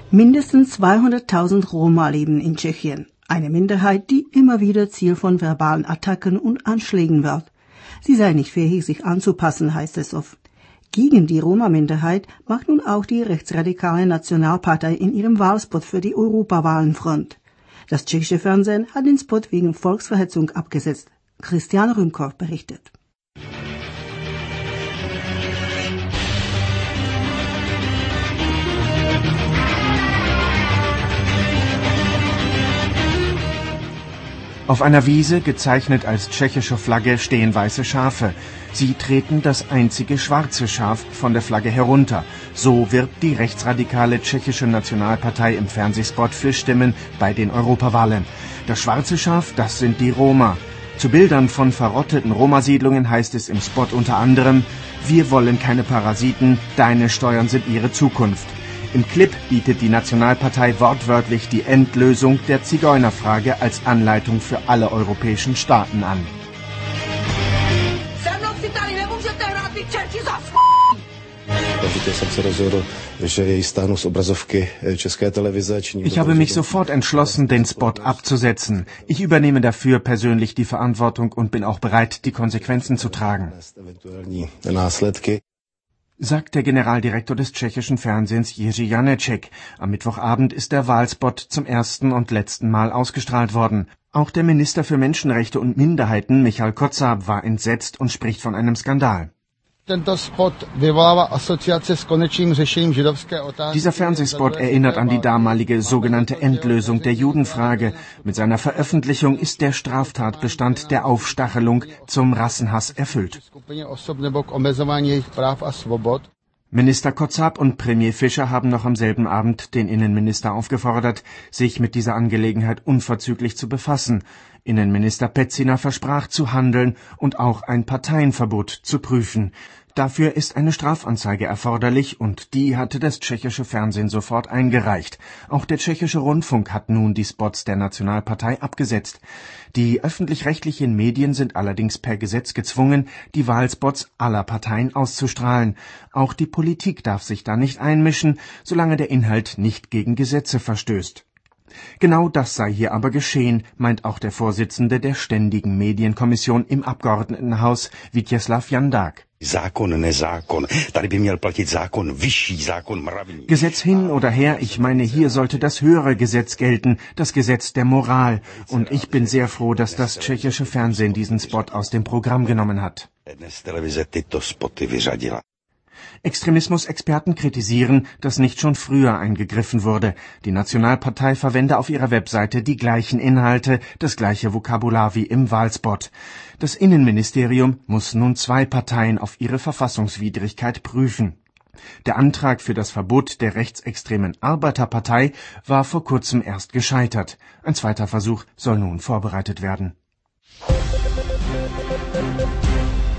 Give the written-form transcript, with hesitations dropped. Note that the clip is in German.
Mindestens 200.000 Roma leben in Tschechien. Eine Minderheit, die immer wieder Ziel von verbalen Attacken und Anschlägen wird. Sie sei nicht fähig, sich anzupassen, heißt es oft. Gegen die Roma-Minderheit macht nun auch die rechtsradikale Nationalpartei in ihrem Wahlspot für die Europawahlen Front. Das tschechische Fernsehen hat den Spot wegen Volksverhetzung abgesetzt. Christian Rümkow berichtet. Auf einer Wiese, gezeichnet als tschechische Flagge, stehen weiße Schafe. Sie treten das einzige schwarze Schaf von der Flagge herunter. So wirbt die rechtsradikale tschechische Nationalpartei im Fernsehspot für Stimmen bei den Europawahlen. Das schwarze Schaf, das sind die Roma. Zu Bildern von verrotteten Roma-Siedlungen heißt es im Spot unter anderem: Wir wollen keine Parasiten, deine Steuern sind ihre Zukunft. Im Clip bietet die Nationalpartei wortwörtlich die Endlösung der Zigeunerfrage als Anleitung für alle europäischen Staaten an. Ich habe mich sofort entschlossen, den Spot abzusetzen. Ich übernehme dafür persönlich die Verantwortung und bin auch bereit, die Konsequenzen zu tragen, sagt der Generaldirektor des tschechischen Fernsehens Jiří Janeček. Am Mittwochabend ist der Wahlspot zum ersten und letzten Mal ausgestrahlt worden. Auch der Minister für Menschenrechte und Minderheiten, Michal Kocáb, war entsetzt und spricht von einem Skandal. Dieser Fernsehspot erinnert an die damalige sogenannte Endlösung der Judenfrage. Mit seiner Veröffentlichung ist der Straftatbestand der Aufstachelung zum Rassenhass erfüllt. Minister Kocáb und Premier Fischer haben noch am selben Abend den Innenminister aufgefordert, sich mit dieser Angelegenheit unverzüglich zu befassen. Innenminister Pecina versprach zu handeln und auch ein Parteienverbot zu prüfen. Dafür ist eine Strafanzeige erforderlich und die hatte das tschechische Fernsehen sofort eingereicht. Auch der tschechische Rundfunk hat nun die Spots der Nationalpartei abgesetzt. Die öffentlich-rechtlichen Medien sind allerdings per Gesetz gezwungen, die Wahlspots aller Parteien auszustrahlen. Auch die Politik darf sich da nicht einmischen, solange der Inhalt nicht gegen Gesetze verstößt. Genau das sei hier aber geschehen, meint auch der Vorsitzende der Ständigen Medienkommission im Abgeordnetenhaus, Vítězslav Jandák. Gesetz hin oder her, ich meine, hier sollte das höhere Gesetz gelten, das Gesetz der Moral. Und ich bin sehr froh, dass das tschechische Fernsehen diesen Spot aus dem Programm genommen hat. Extremismusexperten kritisieren, dass nicht schon früher eingegriffen wurde. Die Nationalpartei verwende auf ihrer Webseite die gleichen Inhalte, das gleiche Vokabular wie im Wahlspot. Das Innenministerium muss nun 2 Parteien auf ihre Verfassungswidrigkeit prüfen. Der Antrag für das Verbot der rechtsextremen Arbeiterpartei war vor kurzem erst gescheitert. Ein zweiter Versuch soll nun vorbereitet werden.